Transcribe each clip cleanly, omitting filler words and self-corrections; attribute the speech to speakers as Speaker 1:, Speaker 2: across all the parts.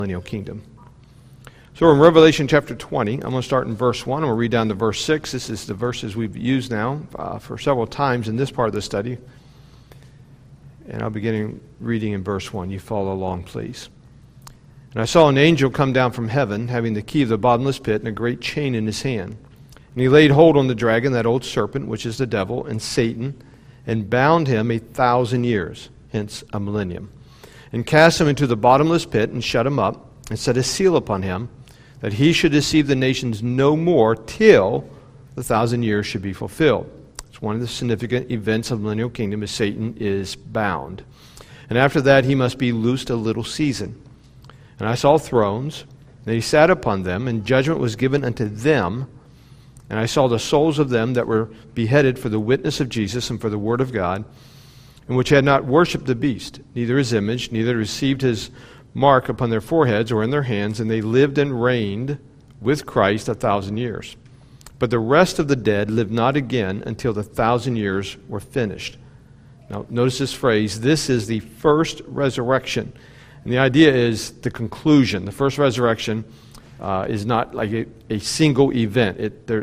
Speaker 1: millennial kingdom. So we're in Revelation chapter 20. I'm going to start in verse 1. I'm going to read down to verse 6. This is the verses we've used now for several times in this part of the study. And I'll begin reading in verse 1. You follow along, please. And I saw an angel come down from heaven, having the key of the bottomless pit and a great chain in his hand. And he laid hold on the dragon, that old serpent, which is the devil, and Satan, and bound him 1,000 years, hence a millennium, and cast him into the bottomless pit, and shut him up, and set a seal upon him, that he should deceive the nations no more till the 1,000 years should be fulfilled. It's one of the significant events of the millennial kingdom, is Satan is bound. And after that he must be loosed a little season. And I saw thrones, and he sat upon them, and judgment was given unto them. And I saw the souls of them that were beheaded for the witness of Jesus and for the word of God, and which had not worshipped the beast, neither his image, neither received his mark upon their foreheads or in their hands, and they lived and reigned with Christ 1,000 years. But the rest of the dead lived not again until the 1,000 years were finished. Now, notice this phrase, this is the first resurrection. And the idea is the conclusion. The first resurrection is not like a single event.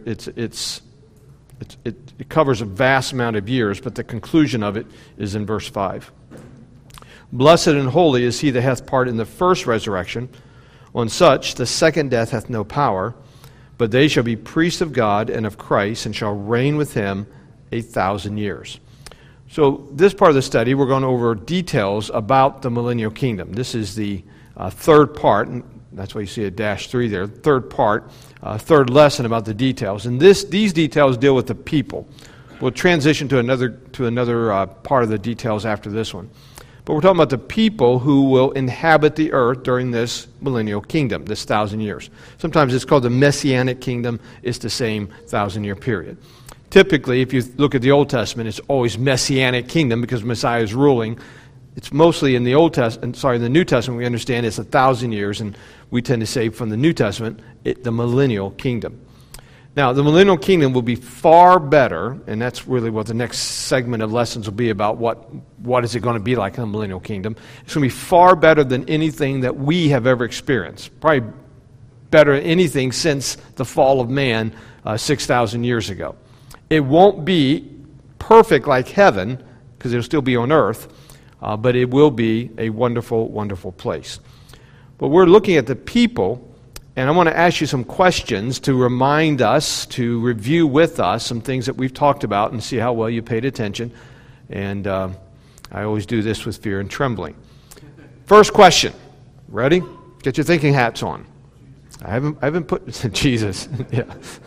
Speaker 1: It covers a vast amount of years, but the conclusion of it is in verse 5. Blessed and holy is he that hath part in the first resurrection. On such the second death hath no power, but they shall be priests of God and of Christ, and shall reign with him 1,000 years. So this part of the study, we're going over details about the millennial kingdom. This is the third part, and that's why you see a -3 there. Third part, third lesson about the details. And these details deal with the people. We'll transition to another part of the details after this one. But we're talking about the people who will inhabit the earth during this millennial kingdom, this 1,000 years. Sometimes it's called the Messianic kingdom. It's the same 1,000-year period. Typically, if you look at the Old Testament, it's always Messianic kingdom because Messiah is ruling. It's mostly in the the New Testament, we understand it's 1,000 years, and we tend to say from the New Testament, the millennial kingdom. Now, the millennial kingdom will be far better, and that's really what the next segment of lessons will be about, what is it going to be like in the millennial kingdom. It's going to be far better than anything that we have ever experienced. Probably better than anything since the fall of man 6,000 years ago. It won't be perfect like heaven, because it'll still be on earth, but it will be a wonderful, wonderful place. But we're looking at the people, and I want to ask you some questions to remind us, to review with us some things that we've talked about and see how well you paid attention. And I always do this with fear and trembling. First question. Ready? Get your thinking hats on. I haven't put Jesus. Yeah.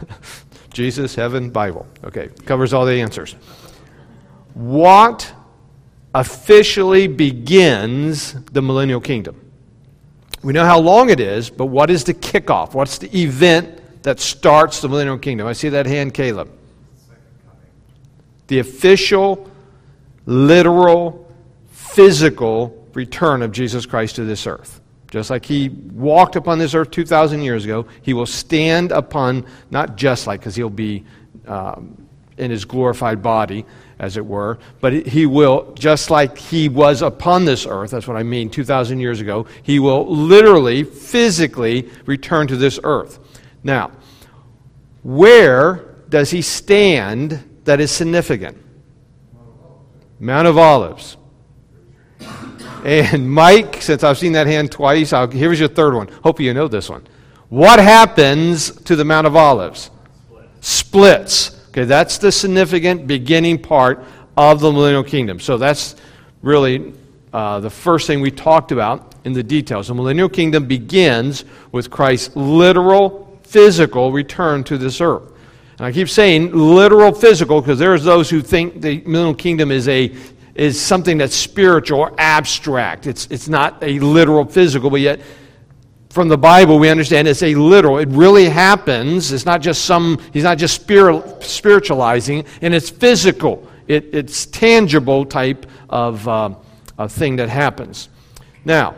Speaker 1: Jesus, heaven, Bible. Okay, covers all the answers. What officially begins the millennial kingdom? We know how long it is, but what is the kickoff? What's the event that starts the millennial kingdom? I see that hand, Caleb. The official, literal, physical return of Jesus Christ to this earth. Just like he walked upon this earth 2,000 years ago, he will stand upon, not just like, because he'll be in his glorified body, as it were, but he will, just like he was upon this earth, that's what I mean, 2,000 years ago, he will literally, physically return to this earth. Now, where does he stand that is significant? Mount of Olives. And Mike, since I've seen that hand twice, here's your third one. Hopefully you know this one. What happens to the Mount of Olives? Splits. Okay, that's the significant beginning part of the millennial kingdom. So that's really the first thing we talked about in the details. The millennial kingdom begins with Christ's literal, physical return to this earth. And I keep saying literal, physical, because there's those who think the millennial kingdom is something that's spiritual or abstract. It's not a literal, physical, but yet from the Bible, we understand it's a literal. It really happens. It's not just he's not just spiritualizing, and it's physical. It's tangible type of thing that happens. Now,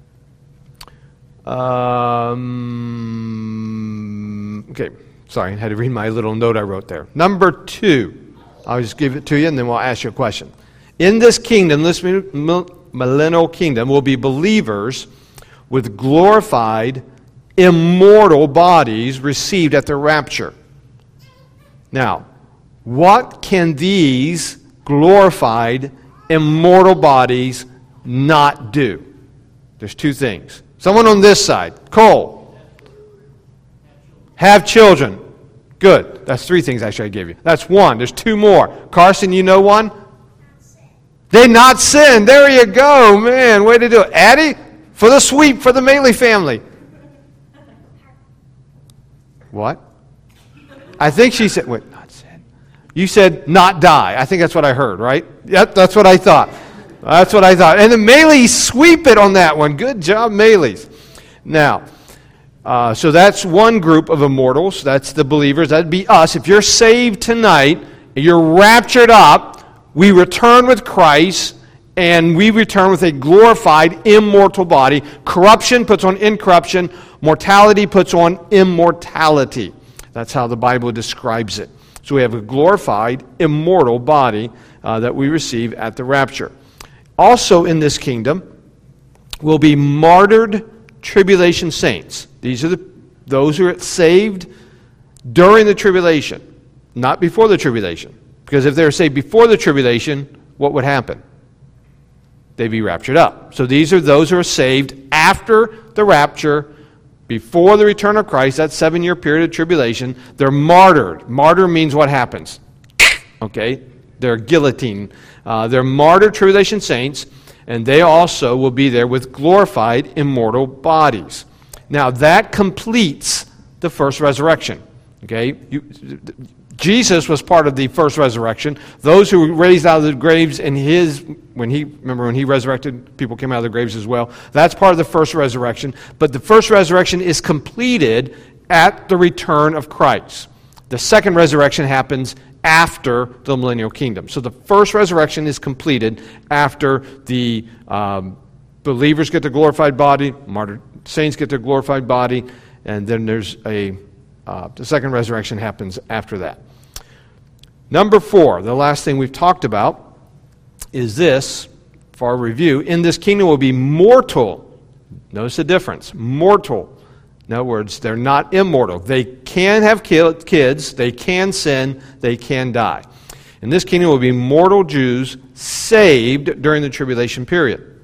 Speaker 1: okay, sorry, I had to read my little note I wrote there. Number 2, I'll just give it to you, and then we'll ask you a question. In this kingdom, this millennial kingdom, will be believers with glorified, immortal bodies received at the rapture. Now, what can these glorified, immortal bodies not do? There's two things. Someone on this side. Cole. Have children. Good. That's three things actually I gave you. That's one. There's two more. Carson, you know one? They not sin. There you go. Man, way to do it. Addie, for the sweep for the Maley family. What? I think she said, wait, not sin. You said not die. I think that's what I heard, right? Yep, that's what I thought. That's what I thought. And the Maleys sweep it on that one. Good job, Maleys. Now, so that's one group of immortals. That's the believers. That'd be us. If you're saved tonight, you're raptured up, we return with Christ, and we return with a glorified, immortal body. Corruption puts on incorruption. Mortality puts on immortality. That's how the Bible describes it. So we have a glorified, immortal body that we receive at the rapture. Also in this kingdom will be martyred tribulation saints. These are those who are saved during the tribulation, not before the tribulation. Because if they were saved before the tribulation, what would happen? They'd be raptured up. So these are those who are saved after the rapture, before the return of Christ, that 7-year period of tribulation. They're martyred. Martyr means what happens? Okay? They're guillotined. They're martyred tribulation saints, and they also will be there with glorified, immortal bodies. Now, that completes the first resurrection. Okay? Jesus was part of the first resurrection. Those who were raised out of the graves in when he resurrected, people came out of the graves as well. That's part of the first resurrection. But the first resurrection is completed at the return of Christ. The second resurrection happens after the millennial kingdom. So the first resurrection is completed after the believers get the glorified body, martyred saints get their glorified body, and then there's the second resurrection happens after that. Number 4, the last thing we've talked about is this, for our review. In this kingdom will be mortal. Notice the difference. Mortal. In other words, they're not immortal. They can have kids, they can sin, they can die. In this kingdom will be mortal Jews saved during the tribulation period.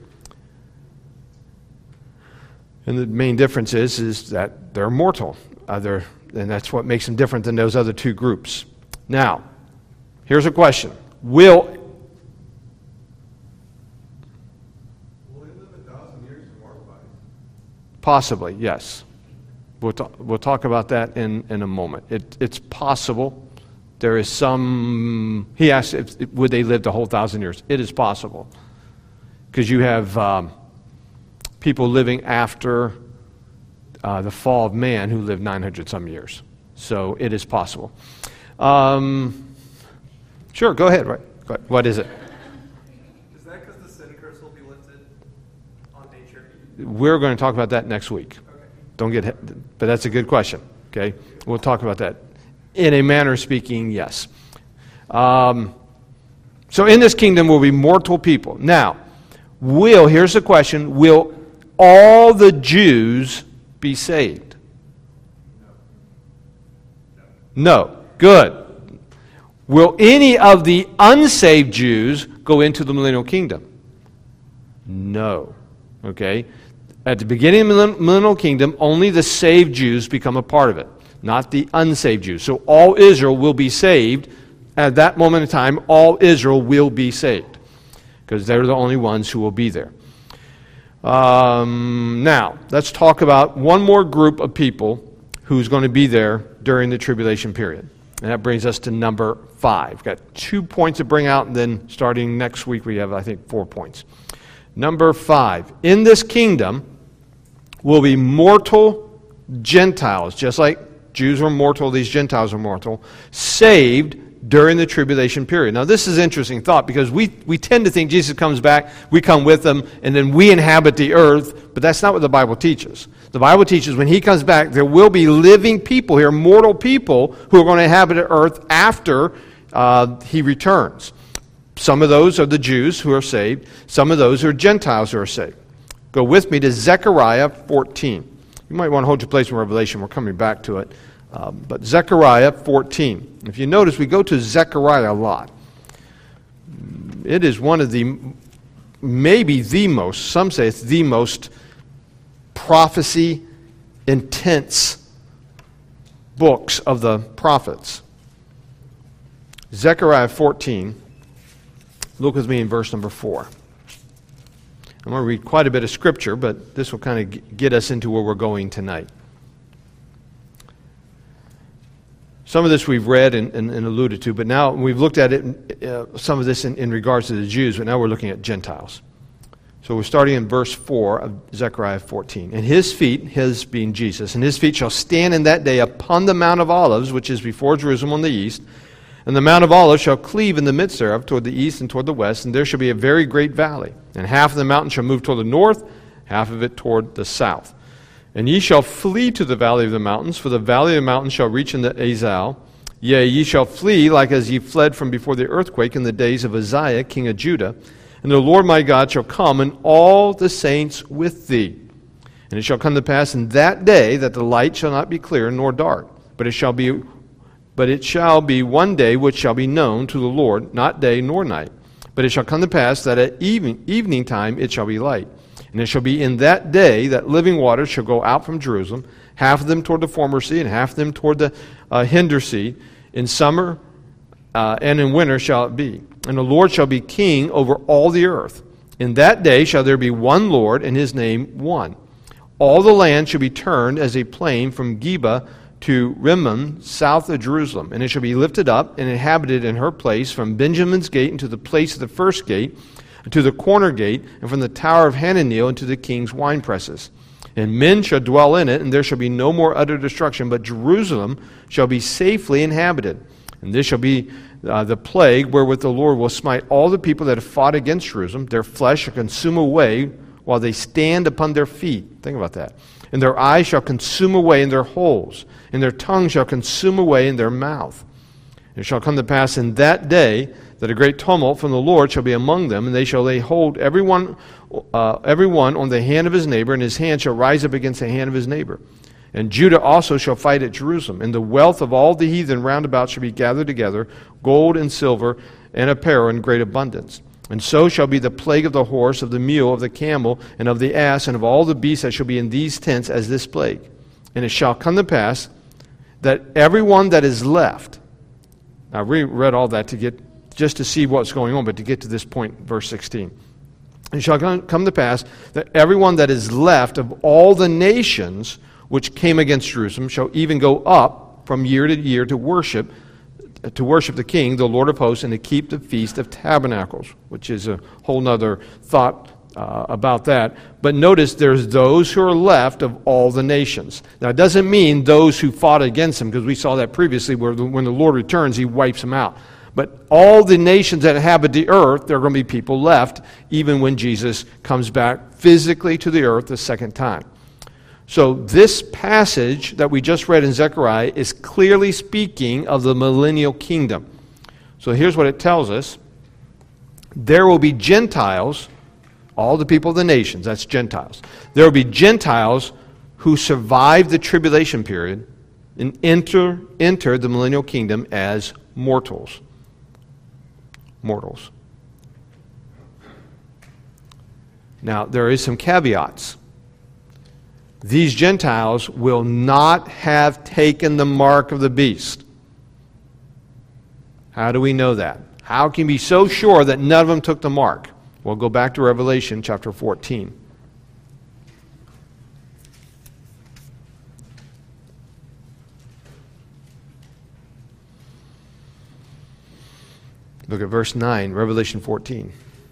Speaker 1: And the main difference is that they're mortal. And that's what makes them different than those other two groups. Now, here's a question. Will
Speaker 2: they live 1,000 years in mortal bodies?
Speaker 1: Possibly, yes. We'll talk about that in a moment. It's possible. There is some... He asked, would they live the whole 1,000 years? It is possible. Because you have people living after the fall of man who lived 900-some years. So it is possible. Sure, go ahead. Right. What is it?
Speaker 2: Is that because the sin curse will be lifted on nature?
Speaker 1: We're going to talk about that next week.
Speaker 2: Okay.
Speaker 1: But that's a good question. Okay, we'll talk about that. In a manner of speaking, yes. So in this kingdom will be mortal people. Now, here's the question, will all the Jews be saved? No. Good. Will any of the unsaved Jews go into the millennial kingdom? No. Okay? At the beginning of the millennial kingdom, only the saved Jews become a part of it, not the unsaved Jews. So all Israel will be saved. At that moment in time, all Israel will be saved, because they're the only ones who will be there. Now, let's talk about one more group of people who's going to be there during the tribulation period. And that brings us to number 5. We've got 2 points to bring out, and then starting next week we have, I think, 4 points. Number 5. In this kingdom will be mortal Gentiles, just like Jews were mortal, these Gentiles are mortal, saved during the tribulation period. Now this is an interesting thought, because we tend to think Jesus comes back, we come with him, and then we inhabit the earth, but that's not what the Bible teaches. The Bible teaches when he comes back, there will be living people here, mortal people, who are going to inhabit the earth after he returns. Some of those are the Jews who are saved. Some of those are Gentiles who are saved. Go with me to Zechariah 14. You might want to hold your place in Revelation. We're coming back to it. But Zechariah 14. If you notice, we go to Zechariah a lot. It is one of the, maybe the most, some say it's the most prophecy intense books of the prophets. Zechariah 14. Look with me in verse number 4. I'm going to read quite a bit of scripture, but this will kind of get us into where we're going tonight. Some of this we've read and alluded to, but now we've looked at it, some of this in regards to the Jews, but now we're looking at Gentiles. So we're starting in verse 4 of Zechariah 14. And his feet, his being Jesus, and his feet shall stand in that day upon the Mount of Olives, which is before Jerusalem on the east. And the Mount of Olives shall cleave in the midst thereof toward the east and toward the west, and there shall be a very great valley. And half of the mountain shall move toward the north, half of it toward the south. And ye shall flee to the valley of the mountains, for the valley of the mountains shall reach unto Azal. Yea, ye shall flee like as ye fled from before the earthquake in the days of Uzziah, king of Judah. And the Lord my God shall come, and all the saints with thee. And it shall come to pass in that day that the light shall not be clear nor dark, but it shall be one day which shall be known to the Lord, not day nor night. But it shall come to pass that at evening time it shall be light. And it shall be in that day that living waters shall go out from Jerusalem, half of them toward the former sea, and half of them toward the hinder sea. In summer and in winter shall it be. And the Lord shall be king over all the earth. In that day shall there be one Lord, and his name one. All the land shall be turned as a plain from Geba to Rimmon, south of Jerusalem. And it shall be lifted up and inhabited in her place from Benjamin's gate into the place of the first gate, to the corner gate, and from the tower of Hananeel into the king's winepresses. And men shall dwell in it, and there shall be no more utter destruction, but Jerusalem shall be safely inhabited. And this shall be the plague wherewith the Lord will smite all the people that have fought against Jerusalem. Their flesh shall consume away while they stand upon their feet. Think about that. And their eyes shall consume away in their holes, and their tongue shall consume away in their mouth. And it shall come to pass in that day that a great tumult from the Lord shall be among them, and they shall lay hold every one on the hand of his neighbor, and his hand shall rise up against the hand of his neighbor. And Judah also shall fight at Jerusalem, and the wealth of all the heathen round about shall be gathered together, gold and silver and apparel in great abundance. And so shall be the plague of the horse, of the mule, of the camel, and of the ass, and of all the beasts that shall be in these tents as this plague. And it shall come to pass that everyone that is left, now we read all that just to see what's going on, but to get to this point, verse 16. It shall come to pass that everyone that is left of all the nations which came against Jerusalem shall even go up from year to year to worship the King, the Lord of hosts, and to keep the Feast of Tabernacles, which is a whole other thought about that. But notice there's those who are left of all the nations. Now it doesn't mean those who fought against him, because we saw that previously where when the Lord returns, he wipes them out. But all the nations that inhabit the earth, there are going to be people left, even when Jesus comes back physically to the earth the second time. So this passage that we just read in Zechariah is clearly speaking of the millennial kingdom. So here's what it tells us. There will be Gentiles, all the people of the nations, that's Gentiles. There will be Gentiles who survive the tribulation period and enter the millennial kingdom as mortals. Mortals. Now, there is some caveats. These Gentiles will not have taken the mark of the beast. How do we know that? How can we be so sure that none of them took the mark? Well, go back to Revelation chapter 14. Look at verse 9, Revelation 14.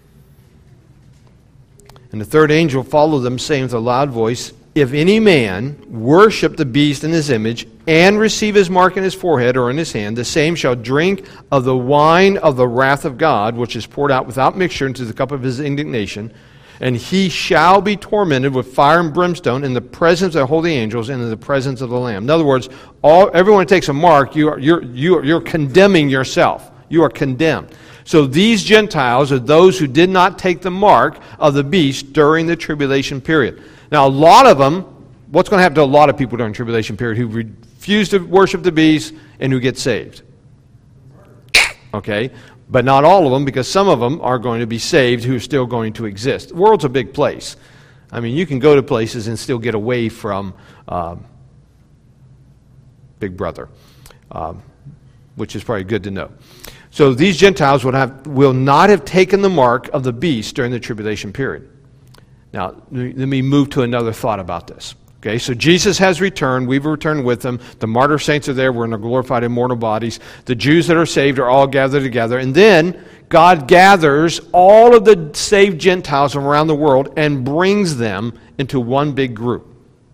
Speaker 1: And the third angel followed them, saying with a loud voice, If any man worship the beast in his image, and receive his mark in his forehead or in his hand, the same shall drink of the wine of the wrath of God, which is poured out without mixture into the cup of his indignation. And he shall be tormented with fire and brimstone in the presence of the holy angels and in the presence of the Lamb. In other words, everyone who takes a mark, you're condemning yourself. You are condemned. So these Gentiles are those who did not take the mark of the beast during the tribulation period. Now, a lot of them, what's going to happen to a lot of people during the tribulation period who refuse to worship the beast and who get saved? Okay? But not all of them, because some of them are going to be saved who are still going to exist. The world's a big place. I mean, you can go to places and still get away from Big Brother, which is probably good to know. So these Gentiles will not have taken the mark of the beast during the tribulation period. Now, let me move to another thought about this. Okay, so Jesus has returned. We've returned with him. The martyr saints are there. We're in our glorified immortal bodies. The Jews that are saved are all gathered together. And then God gathers all of the saved Gentiles from around the world and brings them into one big group.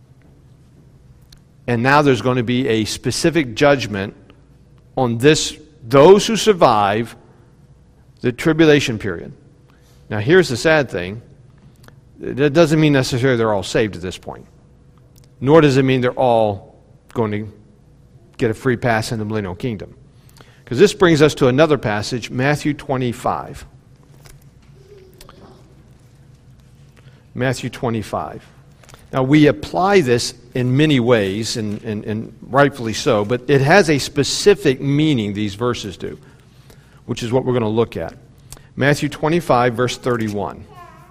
Speaker 1: And now there's going to be a specific judgment on those who survive the tribulation period. Now, here's the sad thing. That doesn't mean necessarily they're all saved at this point. Nor does it mean they're all going to get a free pass in the millennial kingdom. Because this brings us to another passage, Matthew 25. Matthew 25. Now, we apply this in many ways, and rightfully so, but it has a specific meaning, these verses do, which is what we're going to look at. Matthew 25, verse 31.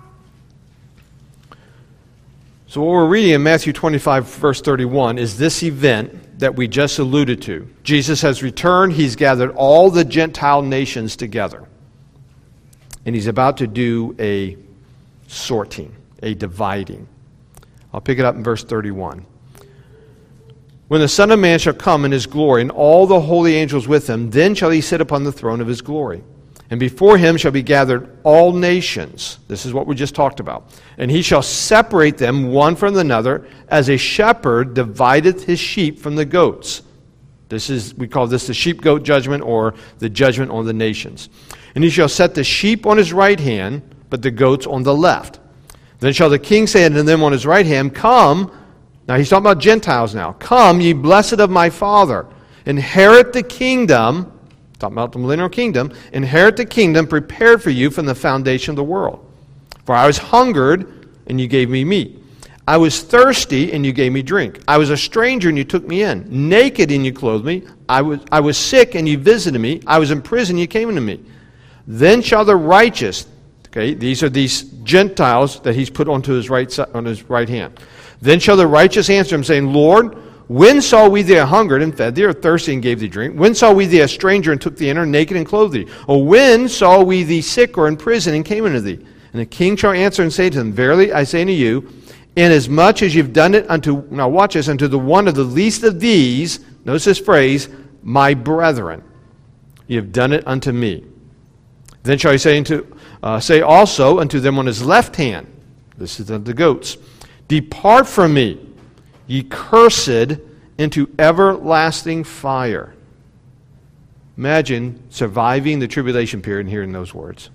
Speaker 1: So what we're reading in Matthew 25, verse 31 is this event that we just alluded to. Jesus has returned. He's gathered all the Gentile nations together. And he's about to do a sorting, a dividing. I'll pick it up in verse 31. When the Son of Man shall come in his glory, and all the holy angels with him, then shall he sit upon the throne of his glory. And before him shall be gathered all nations. This is what we just talked about. And he shall separate them one from another, as a shepherd divideth his sheep from the goats. We call this the sheep-goat judgment, or the judgment on the nations. And he shall set the sheep on his right hand, but the goats on the left. Then shall the king say unto them on his right hand, Come, now he's talking about Gentiles now, Come, ye blessed of my Father, inherit the kingdom, talking about the millennial kingdom, inherit the kingdom prepared for you from the foundation of the world. For I was hungered, and you gave me meat. I was thirsty, and you gave me drink. I was a stranger, and you took me in. Naked, and you clothed me. I was sick, and you visited me. I was in prison, and you came unto me. Then shall the righteous, okay, these are these Gentiles that he's put onto his right hand. Then shall the righteous answer him, saying, Lord, when saw we thee a hungered and fed thee, or thirsty and gave thee drink? When saw we thee a stranger and took thee in, or naked and clothed thee? Or when saw we thee sick or in prison and came unto thee? And the king shall answer and say to them, Verily I say unto you, inasmuch as you've done it unto, now watch this, unto the one of the least of these, notice this phrase, my brethren, you have done it unto me. Then shall he say also unto them on his left hand, this is the goats, Depart from me, ye cursed, into everlasting fire. Imagine surviving the tribulation period and hearing those words.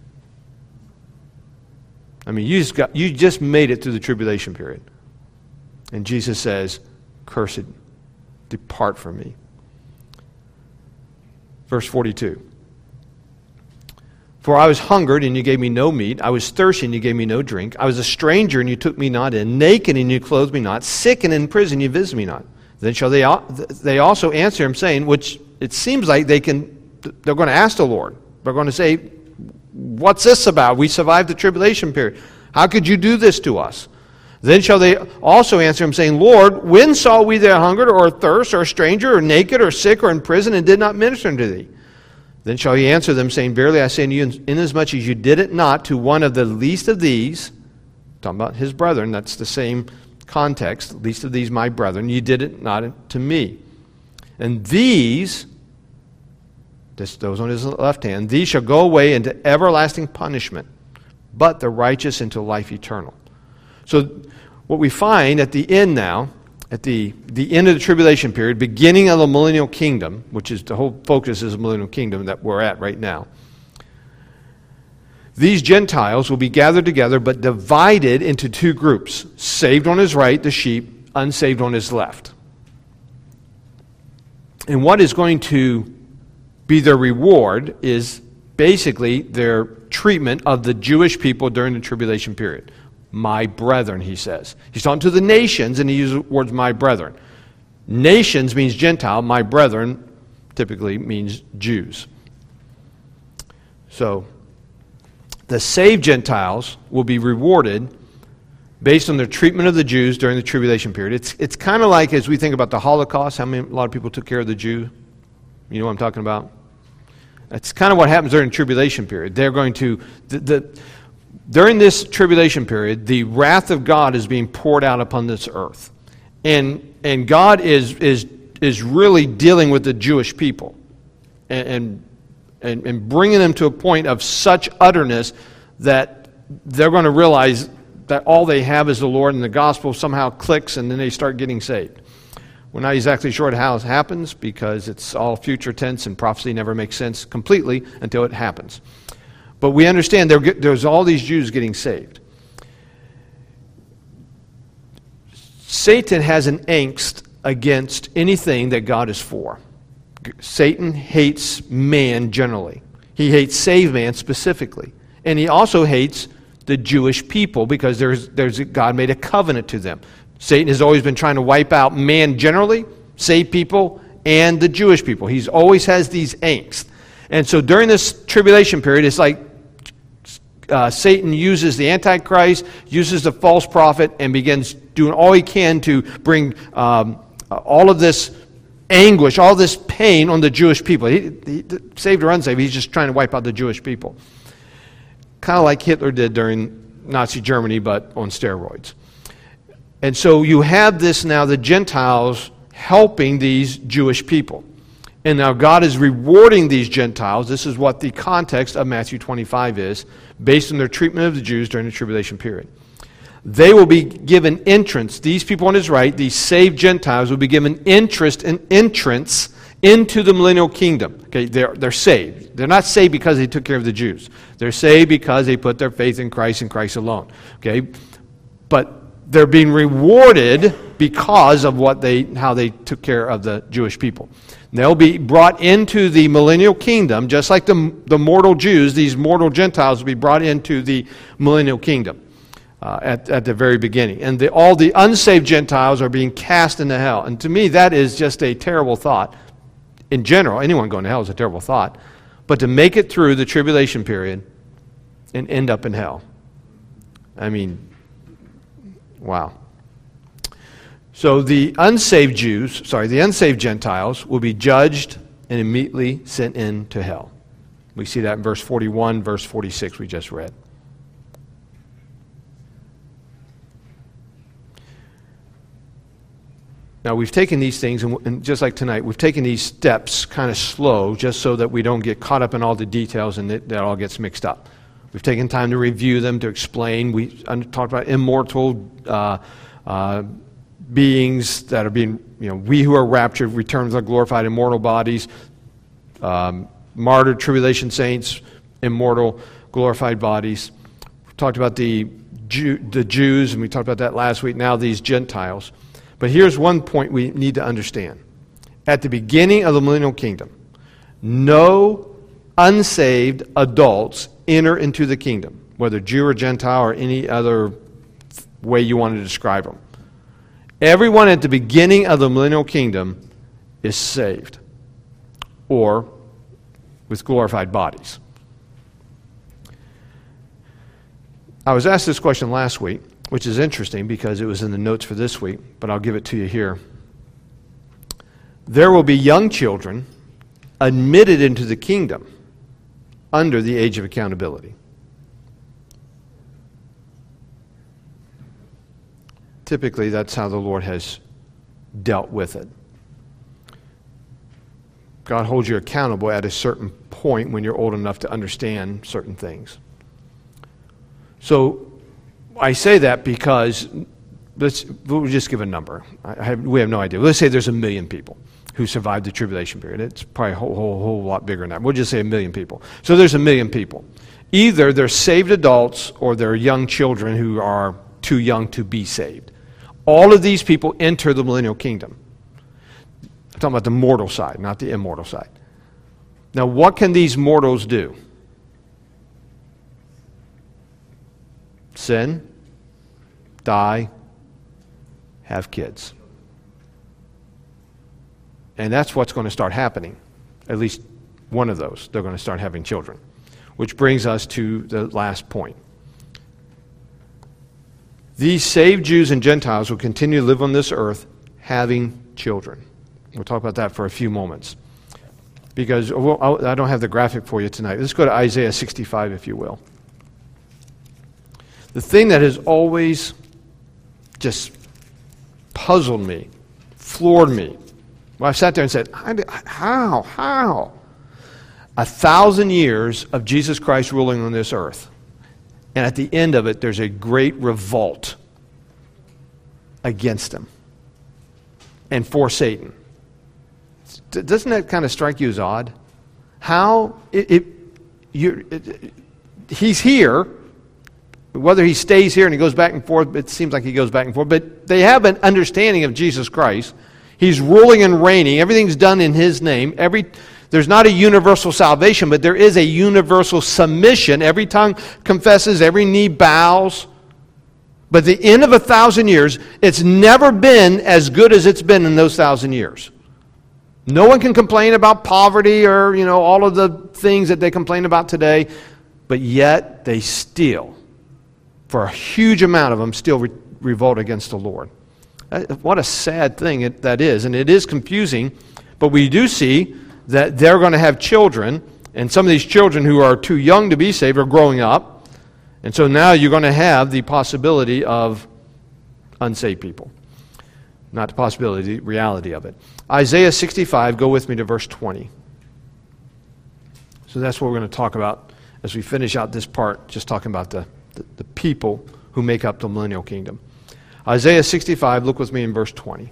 Speaker 1: I mean, you just made it through the tribulation period. And Jesus says, Cursed, depart from me. Verse 42. For I was hungered, and you gave me no meat. I was thirsty, and you gave me no drink. I was a stranger, and you took me not in. Naked, and you clothed me not. Sick and in prison, you visited me not. Then shall they also answer him, saying, which it seems like they're going to ask the Lord. They're going to say, What's this about? We survived the tribulation period. How could you do this to us? Then shall they also answer him, saying, Lord, when saw we thee hungered, or thirst, or a stranger, or naked, or sick, or in prison, and did not minister unto thee? Then shall he answer them, saying, Verily I say unto you, inasmuch as you did it not to one of the least of these, talking about his brethren, that's the same context, least of these my brethren, you did it not to me. And these, those on his left hand, these shall go away into everlasting punishment, but the righteous into life eternal. So what we find at the end now, at the end of the tribulation period, beginning of the millennial kingdom, which is the whole focus is the millennial kingdom that we're at right now, these Gentiles will be gathered together but divided into two groups. Saved on his right, the sheep, unsaved on his left. And what is going to be their reward is basically their treatment of the Jewish people during the tribulation period. My brethren, he says. He's talking to the nations, and he uses the words my brethren. Nations means Gentile. My brethren typically means Jews. So, the saved Gentiles will be rewarded based on their treatment of the Jews during the tribulation period. It's kind of like as we think about the Holocaust, a lot of people took care of the Jew. You know what I'm talking about? That's kind of what happens during the tribulation period. They're going to... During this tribulation period, the wrath of God is being poured out upon this earth. And God is really dealing with the Jewish people and bringing them to a point of such utterness that they're going to realize that all they have is the Lord, and the gospel somehow clicks, and then they start getting saved. We're not exactly sure how it happens because it's all future tense and prophecy never makes sense completely until it happens. But we understand there's all these Jews getting saved. Satan has an angst against anything that God is for. Satan hates man generally. He hates saved man specifically. And he also hates the Jewish people because God made a covenant to them. Satan has always been trying to wipe out man generally, saved people, and the Jewish people. He always has these angst. And so during this tribulation period, it's like Satan uses the Antichrist, uses the false prophet, and begins doing all he can to bring all of this anguish, all this pain on the Jewish people. He saved or unsaved, he's just trying to wipe out the Jewish people. Kind of like Hitler did during Nazi Germany, but on steroids. And so you have this now, the Gentiles helping these Jewish people. And now God is rewarding these Gentiles. This is what the context of Matthew 25 is, based on their treatment of the Jews during the tribulation period. They will be given entrance. These people on his right, these saved Gentiles, will be given entrance into the millennial kingdom. Okay, they're saved. They're not saved because they took care of the Jews. They're saved because they put their faith in Christ and Christ alone. Okay, but they're being rewarded because of how they took care of the Jewish people. They'll be brought into the millennial kingdom, just like the mortal Jews. These mortal Gentiles will be brought into the millennial kingdom at the very beginning. And all the unsaved Gentiles are being cast into hell. And to me, that is just a terrible thought. In general, anyone going to hell is a terrible thought. But to make it through the tribulation period and end up in hell. I mean, wow. So the unsaved Gentiles will be judged and immediately sent into hell. We see that in verse 41, verse 46 we just read. Now we've taken these things, and just like tonight, we've taken these steps kind of slow just so that we don't get caught up in all the details and that all gets mixed up. We've taken time to review them, to explain. We talked about immortal beings that are being, we who are raptured return with our glorified immortal bodies, martyred tribulation saints, immortal glorified bodies. We talked about the Jews, and we talked about that last week. Now these Gentiles. But here's one point we need to understand. At the beginning of the millennial kingdom, no unsaved adults enter into the kingdom, whether Jew or Gentile or any other way you want to describe them. Everyone at the beginning of the millennial kingdom is saved, or with glorified bodies. I was asked this question last week, which is interesting because it was in the notes for this week, but I'll give it to you here. There will be young children admitted into the kingdom under the age of accountability. Typically, that's how the Lord has dealt with it. God holds you accountable at a certain point when you're old enough to understand certain things. So, I say that because we'll just give a number. We have no idea. Let's say there's 1 million people who survived the tribulation period. It's probably a whole lot bigger than that. We'll just say 1 million people. So there's 1 million people. Either they're saved adults or they're young children who are too young to be saved. All of these people enter the millennial kingdom. I'm talking about the mortal side, not the immortal side. Now, what can these mortals do? Sin, die, have kids. And that's what's going to start happening. At least one of those. They're going to start having children. Which brings us to the last point. These saved Jews and Gentiles will continue to live on this earth having children. We'll talk about that for a few moments. Because I don't have the graphic for you tonight. Let's go to Isaiah 65, if you will. The thing that has always just puzzled me, floored me, well, I sat there and said, how? 1,000 years of Jesus Christ ruling on this earth. And at the end of it, there's a great revolt against him and for Satan. Doesn't that kind of strike you as odd? How he's here, whether he stays here and he goes back and forth, it seems like he goes back and forth, but they have an understanding of Jesus Christ. He's ruling and reigning. Everything's done in his name. There's not a universal salvation, but there is a universal submission. Every tongue confesses, every knee bows. But at the end of 1,000 years, it's never been as good as it's been in those 1,000 years. No one can complain about poverty or, all of the things that they complain about today, but yet they still, for a huge amount of them, still revolt against the Lord. What a sad thing that is, and it is confusing, but we do see that they're going to have children, and some of these children who are too young to be saved are growing up, and so now you're going to have the possibility of unsaved people. Not the possibility, the reality of it. Isaiah 65, go with me to verse 20. So that's what we're going to talk about as we finish out this part, just talking about the people who make up the millennial kingdom. Isaiah 65, look with me in verse 20.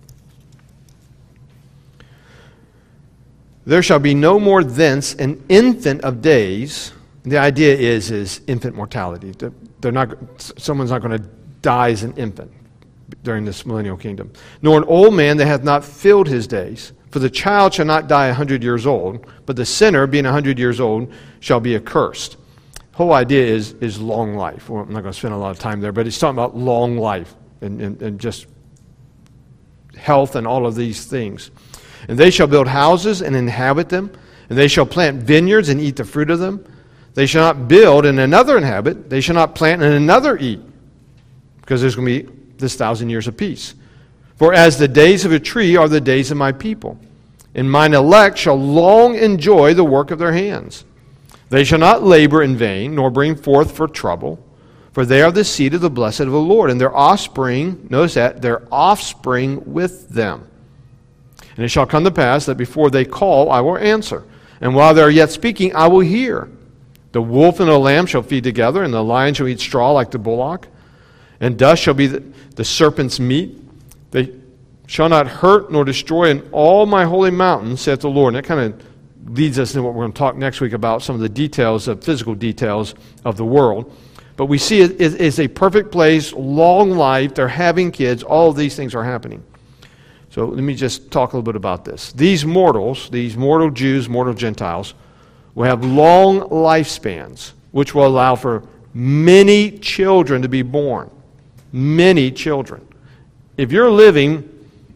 Speaker 1: There shall be no more thence an infant of days. The idea is infant mortality. Someone's not going to die as an infant during this millennial kingdom. Nor an old man that hath not filled his days. For the child shall not die 100 years old, but the sinner, being 100 years old, shall be accursed. The whole idea is long life. Well, I'm not going to spend a lot of time there, but it's talking about long life and just health and all of these things. And they shall build houses and inhabit them, and they shall plant vineyards and eat the fruit of them. They shall not build and another inhabit. They shall not plant and another eat, because there's going to be this 1,000 years of peace. For as the days of a tree are the days of my people, and mine elect shall long enjoy the work of their hands. They shall not labor in vain, nor bring forth for trouble, for they are the seed of the blessed of the Lord, and their offspring, notice that, their offspring with them. And it shall come to pass that before they call, I will answer. And while they are yet speaking, I will hear. The wolf and the lamb shall feed together, and the lion shall eat straw like the bullock. And dust shall be the serpent's meat. They shall not hurt nor destroy in all my holy mountain, saith the Lord. And that kind of leads us into what we're going to talk next week about, some of the details, of physical details of the world. But we see it is a perfect place, long life, they're having kids, all of these things are happening. So let me just talk a little bit about this. These mortal Jews, mortal Gentiles, will have long lifespans, which will allow for many children to be born. Many children. If you're living,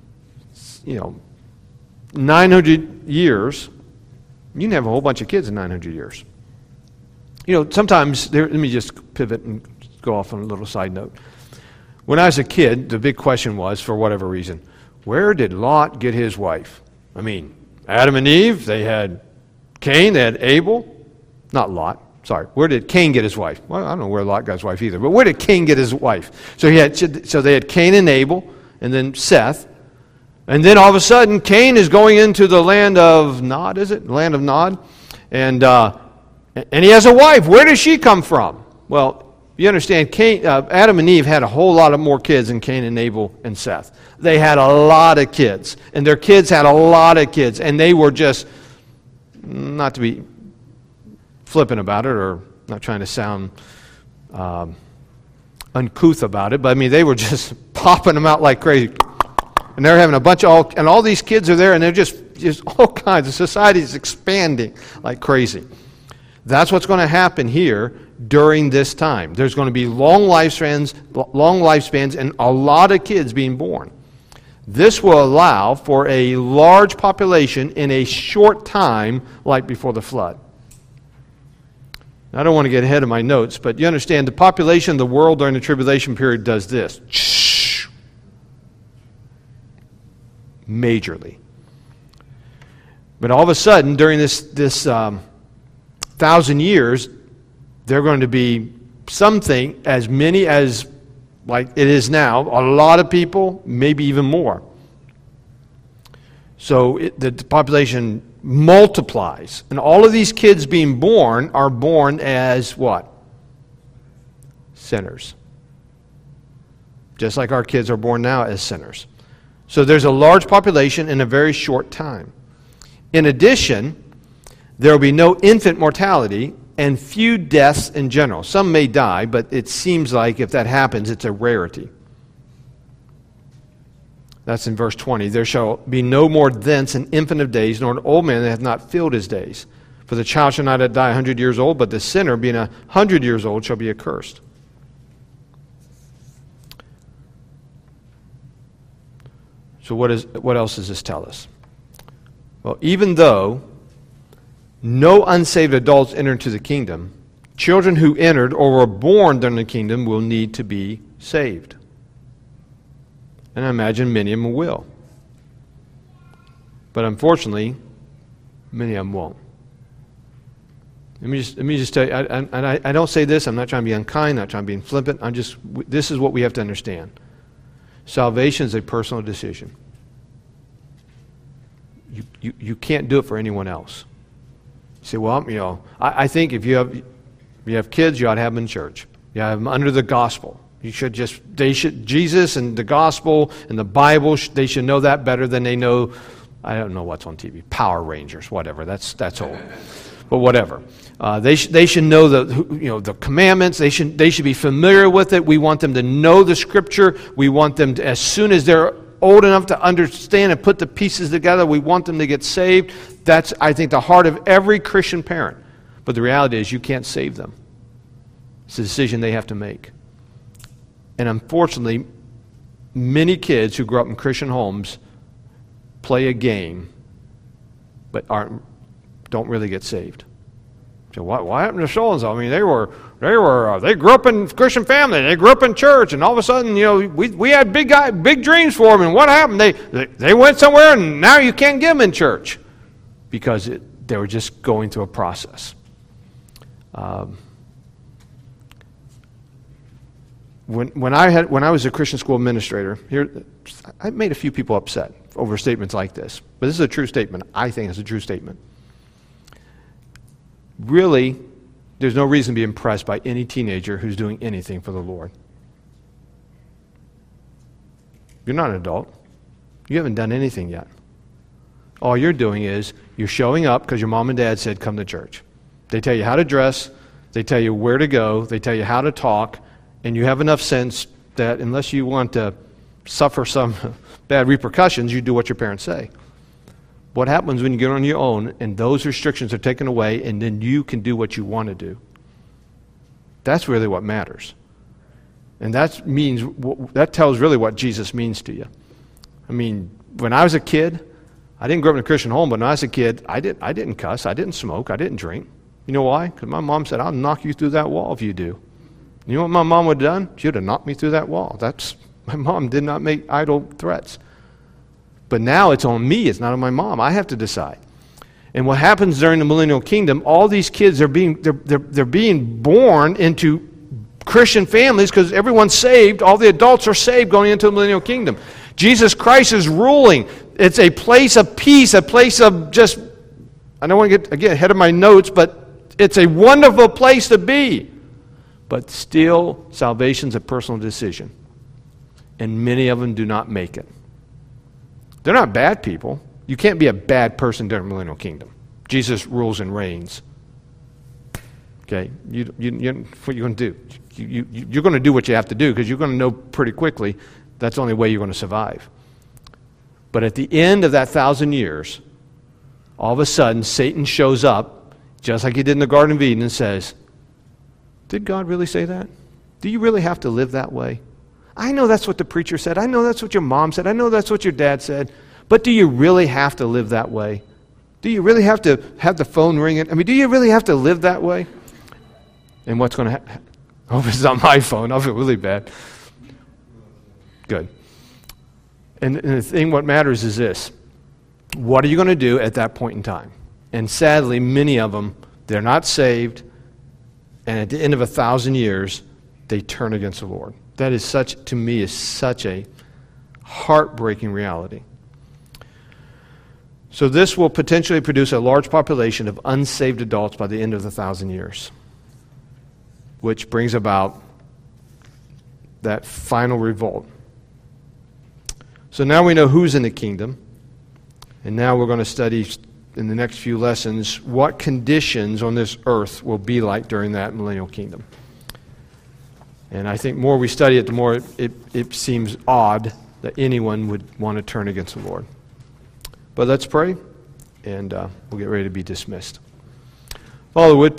Speaker 1: 900 years, you can have a whole bunch of kids in 900 years. Sometimes, let me just pivot and go off on a little side note. When I was a kid, the big question was, for whatever reason, where did Lot get his wife? I mean, Adam and Eve, they had Cain, they had Abel. Not Lot, sorry. Where did Cain get his wife? Well, I don't know where Lot got his wife either, but where did Cain get his wife? So they had Cain and Abel, and then Seth. And then all of a sudden, Cain is going into the land of Nod, is it? The land of Nod. And he has a wife. Where does she come from? Well, you understand, Adam and Eve had a whole lot of more kids than Cain and Abel and Seth. They had a lot of kids, and their kids had a lot of kids, and they were just, not to be flippant about it or not trying to sound uncouth about it, but I mean, they were just popping them out like crazy. And they're having a bunch of, and all these kids are there, and they're just all kinds. The society is expanding like crazy. That's what's going to happen here during this time. There's going to be long lifespans and a lot of kids being born. This will allow for a large population in a short time like before the flood. I don't want to get ahead of my notes, but you understand the population of the world during the tribulation period does this. Majorly. But all of a sudden, during this 1,000 years, there are going to be something as many as, like it is now, a lot of people, maybe even more. So the population multiplies. And all of these kids being born are born as what? Sinners. Just like our kids are born now as sinners. So there's a large population in a very short time. In addition, there will be no infant mortality and few deaths in general. Some may die, but it seems like if that happens, it's a rarity. That's in verse 20. There shall be no more thence an infant of days, nor an old man that hath not filled his days. For the child shall not die 100 years old, but the sinner, being 100 years old, shall be accursed. So what else does this tell us? Well, even though no unsaved adults enter into the kingdom, children who entered or were born during the kingdom will need to be saved. And I imagine many of them will. But unfortunately, many of them won't. Let me just tell you, I don't say this, I'm not trying to be unkind, not trying to be flippant, this is what we have to understand. Salvation is a personal decision. You can't do it for anyone else. You say, well, I think if you have kids, you ought to have them in church. You have them under the gospel. Jesus and the gospel and the Bible, they should know that better than they know, I don't know what's on TV, Power Rangers, whatever, that's old. But whatever. They should know the commandments. They should be familiar with it. We want them to know the Scripture. We want them to, as soon as they're old enough to understand and put the pieces together, we want them to get saved. That's, I think, the heart of every Christian parent. But the reality is you can't save them. It's a decision they have to make. And unfortunately, many kids who grow up in Christian homes play a game, but don't really get saved. So what happened to so-and-so? I mean, they grew up in Christian family, they grew up in church, and all of a sudden, we had big dreams for them, and what happened? They went somewhere, and now you can't get them in church because they were just going through a process. When I was a Christian school administrator, I made a few people upset over statements like this, but this is a true statement. I think it's a true statement. Really, there's no reason to be impressed by any teenager who's doing anything for the Lord. You're not an adult. You haven't done anything yet. All you're doing is you're showing up because your mom and dad said come to church. They tell you how to dress, they tell you where to go, they tell you how to talk, and you have enough sense that unless you want to suffer some bad repercussions, you do what your parents say. What happens when you get on your own and those restrictions are taken away and then you can do what you want to do? That's really what matters. And that tells really what Jesus means to you. I mean, when I was a kid, I didn't grow up in a Christian home, but when I was a kid, I didn't cuss, I didn't smoke, I didn't drink. You know why? Because my mom said, I'll knock you through that wall if you do. You know what my mom would have done? She would have knocked me through that wall. My mom did not make idle threats. But now it's on me, it's not on my mom. I have to decide. And what happens during the millennial kingdom, all these kids are they're being born into Christian families because everyone's saved. All the adults are saved going into the millennial kingdom. Jesus Christ is ruling. It's a place of peace, a place of just, I don't want to get ahead of my notes, but it's a wonderful place to be. But still, salvation's a personal decision. And many of them do not make it. They're not bad people. You can't be a bad person during the millennial kingdom. Jesus rules and reigns. Okay? What are you going to do? You're going to do what you have to do because you're going to know pretty quickly that's the only way you're going to survive. But at the end of that 1,000 years, all of a sudden, Satan shows up, just like he did in the Garden of Eden, and says, Did God really say that? Do you really have to live that way? I know that's what the preacher said. I know that's what your mom said. I know that's what your dad said. But do you really have to live that way? Do you really have to have the phone ringing? I mean, do you really have to live that way? And what's going to happen? I hope it's not my phone. I'll feel really bad. Good. And the thing what matters is this. What are you going to do at that point in time? And sadly, many of them, they're not saved. And at the end of 1,000 years, they turn against the Lord. That is to me, is such a heartbreaking reality. So this will potentially produce a large population of unsaved adults by the end of the 1,000 years, which brings about that final revolt. So now we know who's in the kingdom, and now we're going to study in the next few lessons what conditions on this earth will be like during that millennial kingdom. And I think the more we study it, the more it seems odd that anyone would want to turn against the Lord. But let's pray, and we'll get ready to be dismissed. Father, would